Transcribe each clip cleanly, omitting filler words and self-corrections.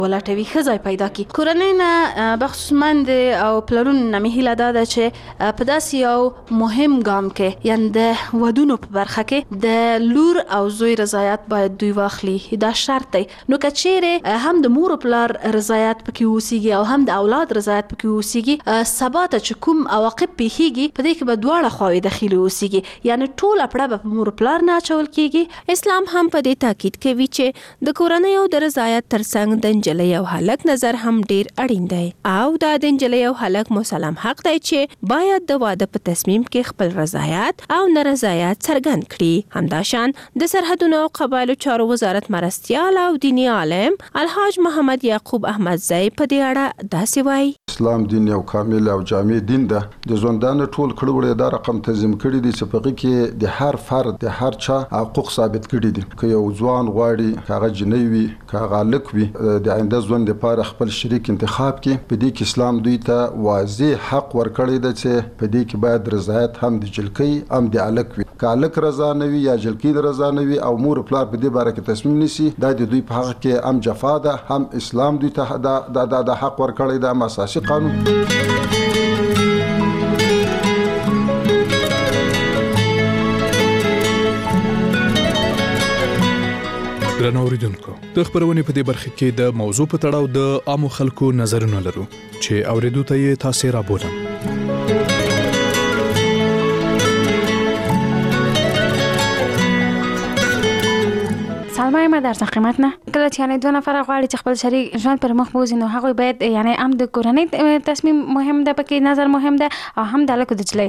ولټوي ښه ځای پیدا کړي. کورنۍ نه بخصوص میندې او پلرونو نه مې هیله دا ده چې په داسې یو مهم ګام کې یعنې د ودونو په برخه کې د لور او زوی رضایت باید دوی واخلي. دا شرط دی. نو که چیرې هم د مور او پلار رضایت پکې اوسیږي او هم د اولاد رضایت پکې اوسیږي، سبا ته چې کوم عواقب پیښیږي په دې کې به دواړه خواوې دخیل اوسیږي، یعنې ټوله پړه به په مور او پلار نه اچول کېږي. اسلام هم په دې تاکید کوي چې د کورنۍ او د رضایت ترڅنګ د نجلۍ او هلک نظر هم ډیر اړین دی او دا د نجلۍ او هلک مسلم حق دی چې باید د واده په تصمیم کې خپل رضایت او نارضایت څرګند کړي. همداشان د سرحدونو او قبایلو چارو وزارت مرستیال او دینی عالم الحاج محمد یعقوب احمدزی په دې اړه داسې وایي: اسلام دین یو کامل او جامع دین ده. د ژوندانه ټول کړه دا رقم تنظیم کړي دي چې په کې د هر فرد د هر چا حقوق ثابت کړي دي. که یو ځوان غواړي کاغه جنۍ وي کاغه لک وي د آینده ژوند لپاره خپل شریک انتخاب کړي، په دې کې اسلام دوی ته واضح حق ورکړی دی چې په دې کې باید رضایت هم د جلکۍ هم د الک وي. که الک رضا نه وي یا جلکۍ رضا نه وي او مور پلار په دې باره کې تصمیم نیسي، دا د دوی په حق کې هم جفا ده، هم اسلام دوی ته د حق ورکړی دی، هم اساسي قانون. درنو اوریدونکو، د خبرونې په دې برخه کې د موضوع په تړاو د عامو خلکو نظرونه لرو چې اوریدو ته یې تاسو را بولم. سلام، ما در قیمت نه کله چې یعنی دوه نفر غواړي چې خپل شریک ژوند پر مخ بوزي، نو هغه باید یعنی هم د کورنۍ تصمیم مهم ده، پکې نظر مهم ده او هم د الکو د جلۍ.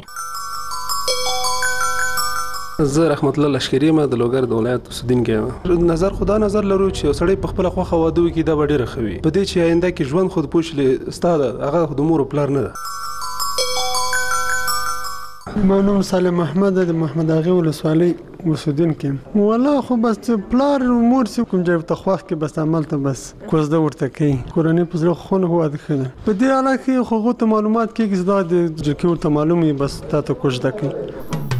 زه رحمت الله لشکری ما د لوګر د ولایت اوسیدونکی نظر خدا نظر لرو چې سړی په خپل خوخه واده وکړي دا ډیره خوي په دې چې آینده کې ژوند خود پوښلې استاد هغه د مور او پلار نه ده. ما نوم سالم محمد د محمد اغه ولسوالۍ اوسیدونکی. والله خو بس پلار مور سي کوم ځای ته خوښ کې بس عمل ته بس کوزده ورته کوي. کورنۍ په زړه خو نه هو د خنه په دې اړه کې خو غوته معلومات کې چې دا د جلکې ورته معلومي بس تاسو کوزده کوي.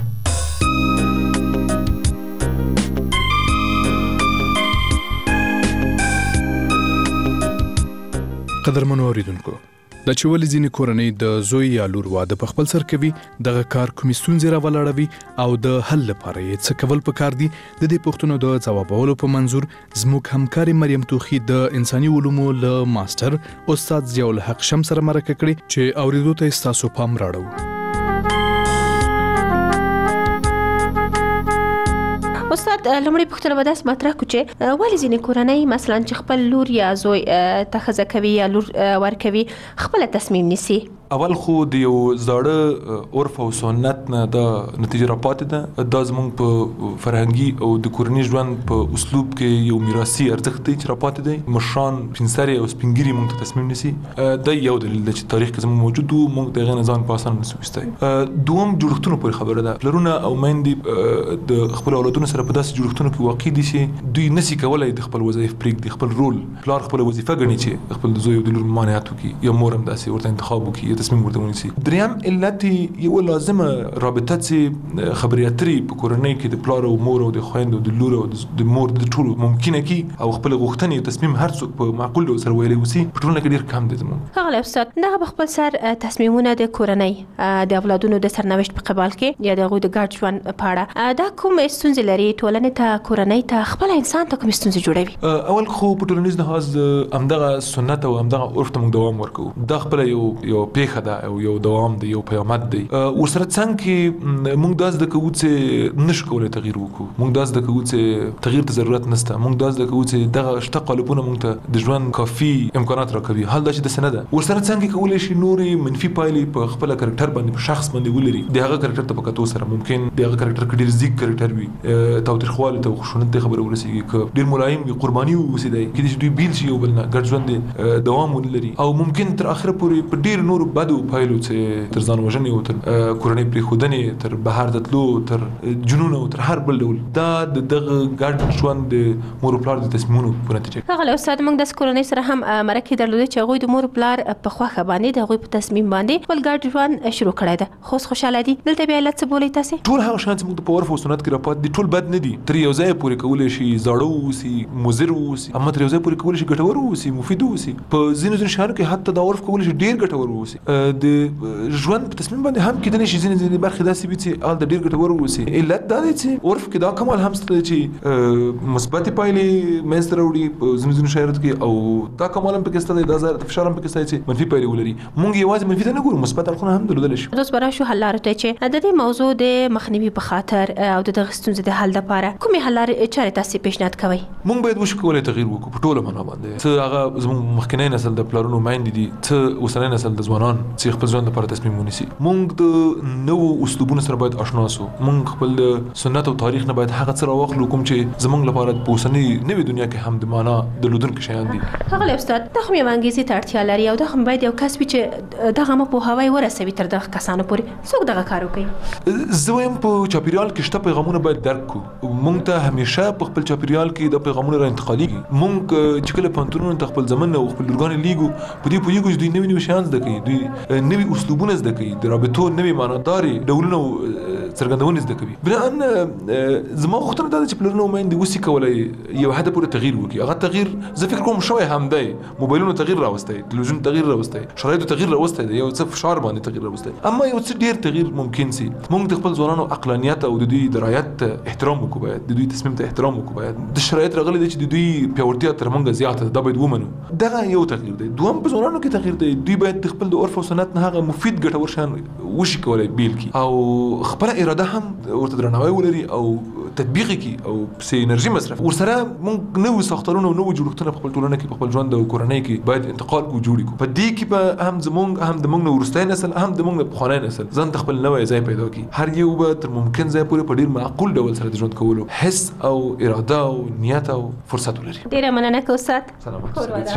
قدرمنو اوریدونکو، د چې ولې ځینې کورنۍ د زوی یا لور واده په خپل سر کوي، دغه کار کومې ستونزې راولاړوي او د حل لپاره یې څه کول پکار دي، د دې پوښتنو د ځوابولو په منظور زموږ همکاري مریم توخی د انساني علومو له ماستر استاد ضیاء الحق شمس سره مرکه کړې چې اوریدو ته ستاسو پام راړو. استاد لمړی پوښتنه به داسې مطرح کړو چې ولې ځینې کورنۍ مثلا چې خپل لور یا زوی ته ښځه کوي یا لور ورکوي خپله تصمیم نیسي؟ اول خو د یو زاړه عرف او سنت نه دا نتیجه راپاتې ده. دا زموږ په فرهنګي او د کورنۍ ژوند په اسلوب کې یو میراثي ارزښت دی چې راپاتې دی. مشران سپین او سپین ږیري موږ ته تصمیم نیسي. دا یو دلیل دی چې تاریخ کې زموږ موجود وو، موږ د هغې نه ځان په اسانه نسو ویستی. دوم جوړښتونو پورې خبره ده. پلرونه او میندې د خپلو اولادونو سره په داسې جوړښتونو کې واقع دي چې دوی نسي کولی د خپل وظایف پرېږدي، خپل رول. پلار خپله وظیفه ګڼي چې خپل د زوی او د لور ممانعت وکړي، یا مور هم داسې ورته انتخاب وکړي، تصمیم ورته ونیسي. دریم علت یو لازمه رابطه چې خبرې اترې په کورنۍ کې د پلار او مور او د خویندو او د لور او د مور د ټولو ممکنه کی او خپل غوښتنې تصمیم هر څوک په معقول ډول سره ویلی وسی په ټولنه کې ډېر کم دي. زموږ ښاغلی استاد، دغه په خپل سر تصمیمونه د کورنۍ د اولادونو د سرنوشت په قبال کې یا د هغوی د ګډ ژوند په اړه دا کومې ستونزې لري؟ ټولنې ته، کورنۍ ته، خپل انسان ته کومې ستونزې جوړوي؟ اول خو په ټولنیز لحاظ همدغه سنت او همدغه عرف ته موږ دوام ورکوو. دا خپله یو پیښه ده او یو دوام دی، یو پیامد دی. ورسره څنګ کې موږ دا زده کوو چې نشو کولی تغییر وکړو. موږ دا زده کوو چې تغییر ته ضرورت نشته. موږ دا زده کوو چې دغه شته قالبونه موږ ته د ژوند کافي امکانات راکوي. حال دا چې داسې نه ده. ورسره څنګ کې کولی شي نورې منفي پایلې په خپله کرکټر باندې، په شخص باندې ولري. د هغه کرکټر ته په کتو سره ممکن د هغه کرکټر که ډېر زیږ کرکټر وي، تاوتریخوالي ته خشونت ته خبره ورسېږي. که ډېر ملایم وي، قرباني واوسېدی، کېدای شي دوی بیل شي یو بل نه، ګډ ژوند دوام ولري او ممکن تر اخره پورې په ډېرو نورو بدو پایلو چې تر ځان وژنې او تر کورنۍ پرېښودنې تر بهر د تلو تر جنون او تر هر بل ډول دا دغه ګډ ژوند د مور او پلار د تصمیمونو په نتیجه کې. هغه استاد موږ د کورنۍ سره هم مرکه درلودې چې هغوی د مور او پلار په خوښه باندې د هغوی په تصمیم باندې خپل ګډ ژوند شروع کړی ده. خو خوشاله دي دلته بیا علت څه بولئ تاسې؟ ټول هغه شیان چې موږ په عرف او سنت کې راپات دي ټول بد نه دي. تر یو ځای پورې کولی شي زاړه واوسي مضر واوسي اما تر یو ځای پورې کولی شي ګټور واوسي مفید واوسي. په ځینو شیانو کې حتی د عرف کولی شي ډیر ګټور واوسي. د ژوند په تصمیم باندې هم کېدلی شي ځینې برخې داسې وي چې هلته ډیر ګټور واوسي. علت دا دی چې عرف کې دا کمال هم شته چې مثبتې پایلې منځته راوړي په ځینو شرایطو کې او دا کمال هم پکې شته دی دا فشار هم پکې شته چې منفي پایلې ولري. موږ یوازې منفي ته نه ګورو مثبت اړخونه هم درلودلی شي. اوس به راشو حل لارو ته چې د دې موضوع د مخنیوي په خاطر او د دغه ستونزې د حل لپاره کومې حل لارې چارې تاسې پیشنهاد کوئ؟ موږ باید وشو کولی تغییر وکړو په ټوله معنا باندې. څه هغه زموږ مخکینی نسل د پلارونو میندې دي څه اوسنی نسل د ځوانان چې خپل ژوند لپاره تصمیم ونیسي. موږ د نوو اسلوبونو سره باید اشنا سو. موږ خپل د سنت او تاریخ نه باید هغه څه راواخلو کوم چې زموږ لپاره په اوسنۍ نوې دنیا کې هم د معنا درلودونکي شیان دي. ښاغلی استاد دا خو یوه انګېزې ته اړتیا لري او دا خو باید یو کس وي چې دغه پوهاوی ورسوي تر دغه کسانو پورې. څوک دغه کار وکوي؟ زه وایم په چاپیریال کې شته پیغامونه باید درک کړو. موږ ته همیشه په خپل چاپیریال کې د پیغامونو را انتقالېږي. موږ چې کله پوهنتونونو ته خپل زمن او خپل لورګانې لیږو په دې پوهېږو چې دوی نوي شیان زده کوي دوی نوي اسلوبونه زده کوي د رابطو نوي معنادارې ډولونه څرګندونې زده کوي. بناءً زما غوښتنه دا ده چې پلرونه او میندې وسي کولی یو حده پورې تغییر وکړي. هغه تغییر زه فکر کوم شوی هم دی. موبایلونو تغییر راوستی تلویزیون تغییر راوستی شرایطو تغییر راوستی دی یو څه فشار باندې تغییر راوستی اما یو څه ډیر تغییر ممکن سي. موږ د خپل ځوانانو عقلانیت او د دوی د رعایت احترام وکړو. باید د دوی تصمیم ته احترام وکړو. باید د شرایط راغلي دي چې د دوی پیاوړتیا تر موږ زیاته ده دا باید ومنو. دغه یو تغییر دی. دوم په ځوانانو کې تغییر دی. دوی باید د خپل د عرف او سنت نه هغه مفید ګټور شیان وشي کولی بیل کړي او خپله اراده هم ورته درناوی ولري او تطبیق کړي او پسې انرژي مصرف ورسره. موږ نوي ساختارونه او نوي جوړښتونه په خپل ټولنه کې په خپل ژوند او کورنۍ کې باید انتقال کړو جوړ کړو. په دې کې به هم زموږ هم د موږ نه وروستی نسل هم د موږ نه پخوانی نسل ځان ته خپل نوی ځای پیدا کړي. هر یو به تر ممکن ځای پورې په ډېر معقول ډول سره د ژوند کولو حس او اراده او نیت او فرصت ولري. ډېره مننه که استاد. سلامت.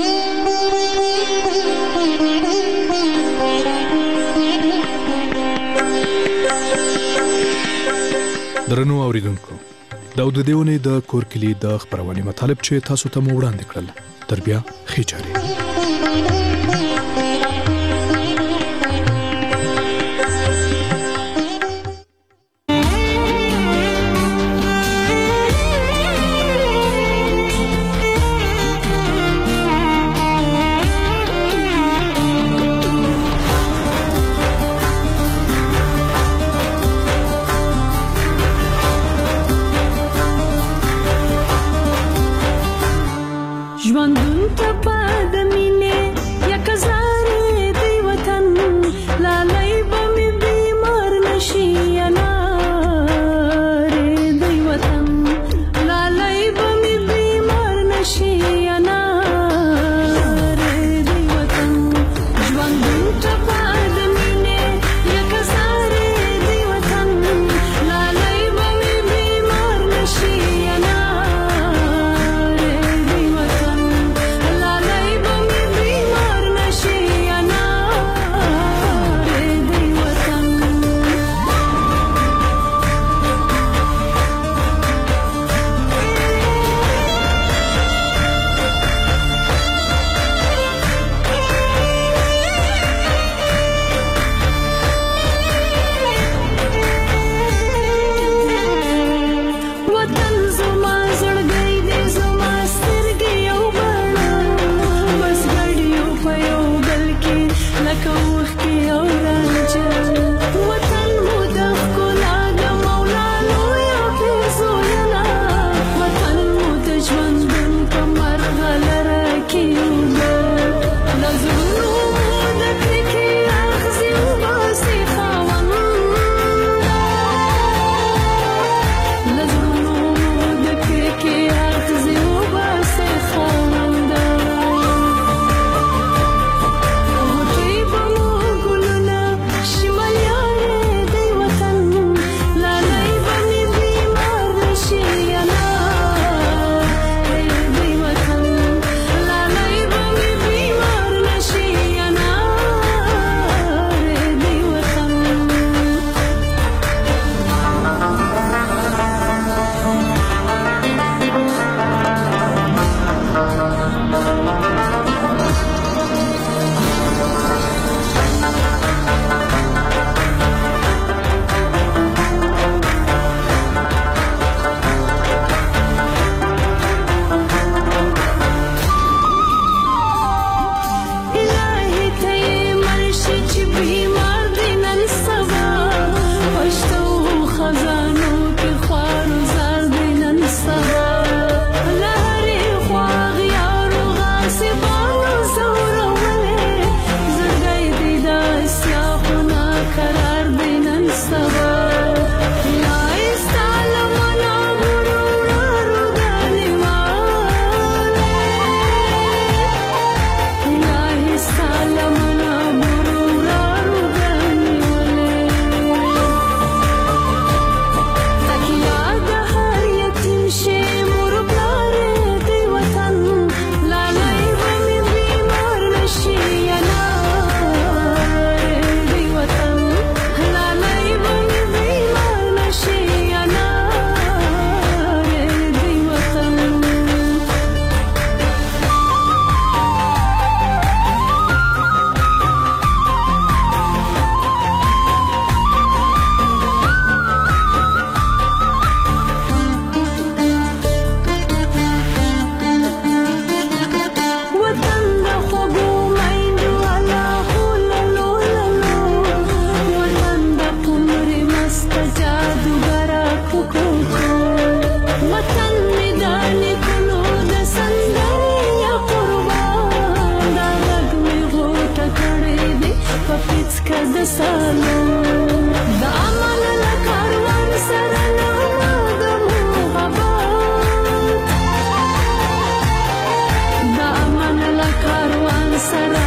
درنو اوریدونکو دا د دې ونې د کور کلی د خبرونې مطالب چې تاسو ته مو وړاندې کړل تر بیا ښې چارې. ژوندون ته په د مینې سره